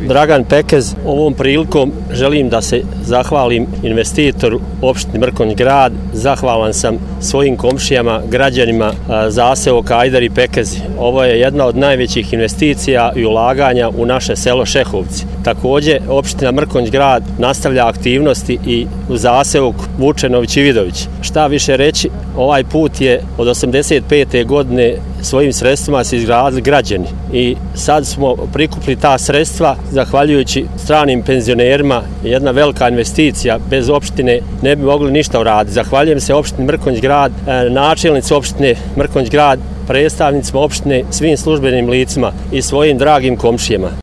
Dragan Pekez. Ovom prilikom želim da se zahvalim investitoru opštini Mrkonjić Grad. Zahvalan sam svojim komšijama, građanima zaseoka Ajder i Pekezi. Ovo je jedna od najvećih investicija i ulaganja u naše selo Šehovci. Također, opština Mrkonjić Grad nastavlja aktivnosti i u zaseoku Vučenović i Vidović. Šta više reći, ovaj put je od 85. godine svojim sredstvima se izgradili građani i sad smo prikupili ta sredstva zahvaljujući stranim penzionerima. Jedna velika investicija, bez opštine ne bi mogli ništa uraditi. Zahvaljujem se opštini Mrkonjić Grad, načelnici opštine Mrkonjić Grad, predstavnicima opštine, svim službenim licima i svojim dragim komšijama.